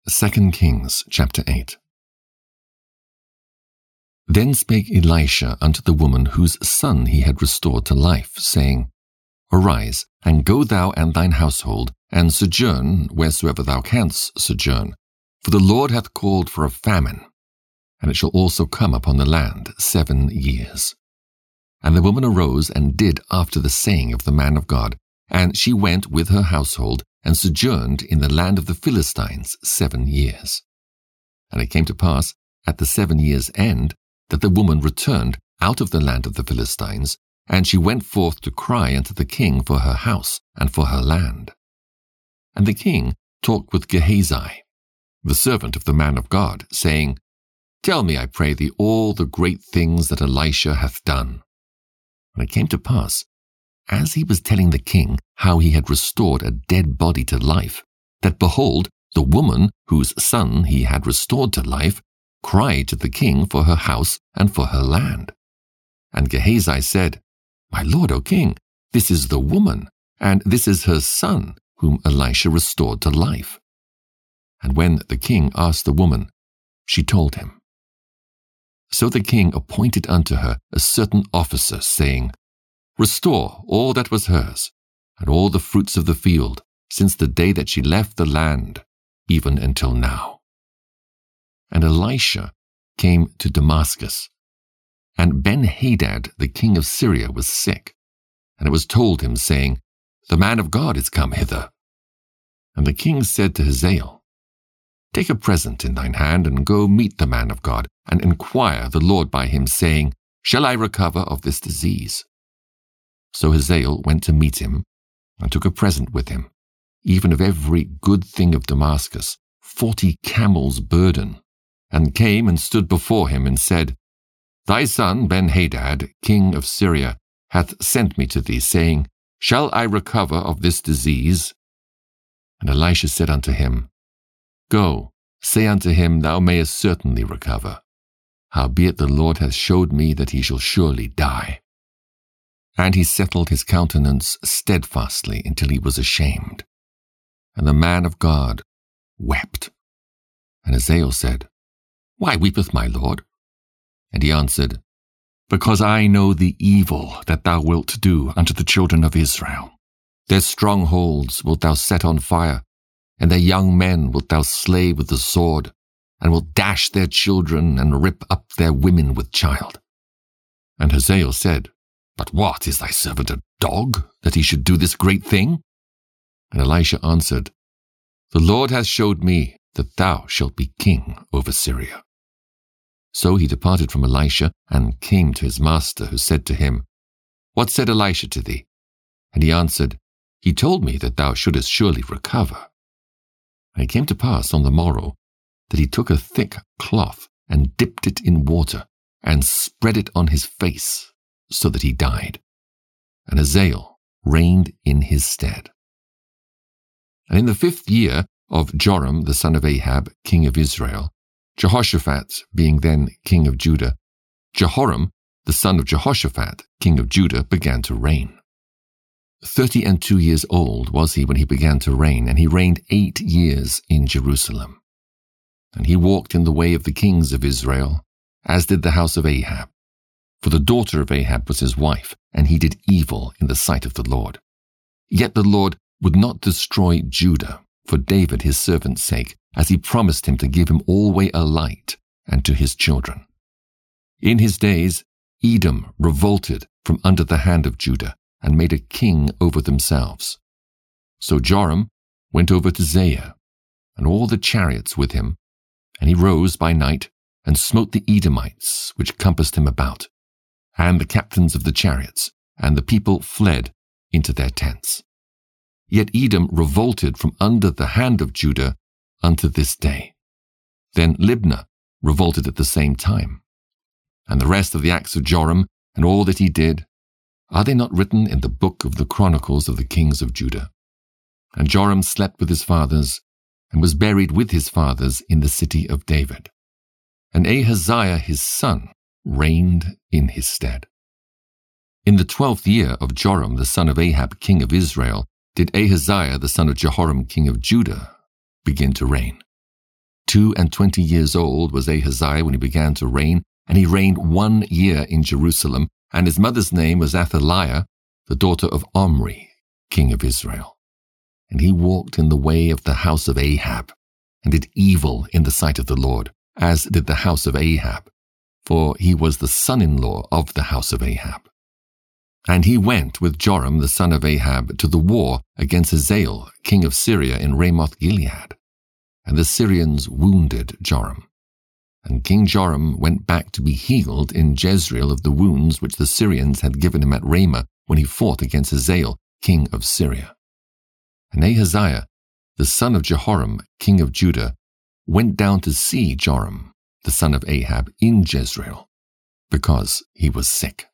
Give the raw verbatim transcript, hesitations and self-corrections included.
Second Kings chapter eight. Then spake Elisha unto the woman whose son he had restored to life, saying, Arise, and go thou and thine household, and sojourn wheresoever thou canst sojourn, for the Lord hath called for a famine, and it shall also come upon the land seven years. And the woman arose and did after the saying of the man of God, and she went with her household, and sojourned in the land of the Philistines seven years. And it came to pass, at the seven years' end, that the woman returned out of the land of the Philistines, and she went forth to cry unto the king for her house and for her land. And the king talked with Gehazi, the servant of the man of God, saying, Tell me, I pray thee, all the great things that Elisha hath done. And it came to pass, as he was telling the king how he had restored a dead body to life, that behold, the woman whose son he had restored to life cried to the king for her house and for her land. And Gehazi said, My lord, O king, this is the woman, and this is her son, whom Elisha restored to life. And when the king asked the woman, she told him. So the king appointed unto her a certain officer, saying, Restore all that was hers, and all the fruits of the field, since the day that she left the land, even until now. And Elisha came to Damascus, and Ben-Hadad the king of Syria was sick, and it was told him, saying, The man of God is come hither. And the king said to Hazael, Take a present in thine hand, and go meet the man of God, and inquire the Lord by him, saying, Shall I recover of this disease? So Hazael went to meet him, and took a present with him, even of every good thing of Damascus, forty camels' burden, and came and stood before him, and said, Thy son Ben-Hadad, king of Syria, hath sent me to thee, saying, Shall I recover of this disease? And Elisha said unto him, Go, say unto him, Thou mayest certainly recover. Howbeit the Lord hath showed me that he shall surely die. And he settled his countenance steadfastly until he was ashamed. And the man of God wept. And Hazael said, Why weepeth my lord? And he answered, Because I know the evil that thou wilt do unto the children of Israel. Their strongholds wilt thou set on fire, and their young men wilt thou slay with the sword, and wilt dash their children, and rip up their women with child. And Hazael said, But what, is thy servant a dog, that he should do this great thing? And Elisha answered, The Lord hath showed me that thou shalt be king over Syria. So he departed from Elisha, and came to his master, who said to him, What said Elisha to thee? And he answered, He told me that thou shouldest surely recover. And it came to pass on the morrow, that he took a thick cloth, and dipped it in water, and spread it on his face, so that he died. And Hazael reigned in his stead. And in the fifth year of Joram the son of Ahab, king of Israel, Jehoshaphat being then king of Judah, Jehoram the son of Jehoshaphat, king of Judah, began to reign. Thirty and two years old was he when he began to reign, and he reigned eight years in Jerusalem. And he walked in the way of the kings of Israel, as did the house of Ahab. For the daughter of Ahab was his wife, and he did evil in the sight of the Lord. Yet the Lord would not destroy Judah for David his servant's sake, as he promised him to give him alway a light, and to his children. In his days Edom revolted from under the hand of Judah, and made a king over themselves. So Joram went over to Zair, and all the chariots with him, and he rose by night, and smote the Edomites which compassed him about, and the captains of the chariots, and the people fled into their tents. Yet Edom revolted from under the hand of Judah unto this day. Then Libnah revolted at the same time. And the rest of the acts of Joram, and all that he did, are they not written in the book of the Chronicles of the kings of Judah? And Joram slept with his fathers, and was buried with his fathers in the city of David. And Ahaziah his son reigned in his stead. In the twelfth year of Joram the son of Ahab king of Israel did Ahaziah the son of Jehoram king of Judah begin to reign. Two and twenty years old was Ahaziah when he began to reign, and he reigned one year in Jerusalem, and his mother's name was Athaliah, the daughter of Omri, king of Israel. And he walked in the way of the house of Ahab, and did evil in the sight of the Lord, as did the house of Ahab, for he was the son-in-law of the house of Ahab. And he went with Joram the son of Ahab to the war against Hazael, king of Syria, in Ramoth-Gilead. And the Syrians wounded Joram. And King Joram went back to be healed in Jezreel of the wounds which the Syrians had given him at Ramah when he fought against Hazael, king of Syria. And Ahaziah, the son of Jehoram, king of Judah, went down to see Joram, the son of Ahab, in Jezreel, because he was sick.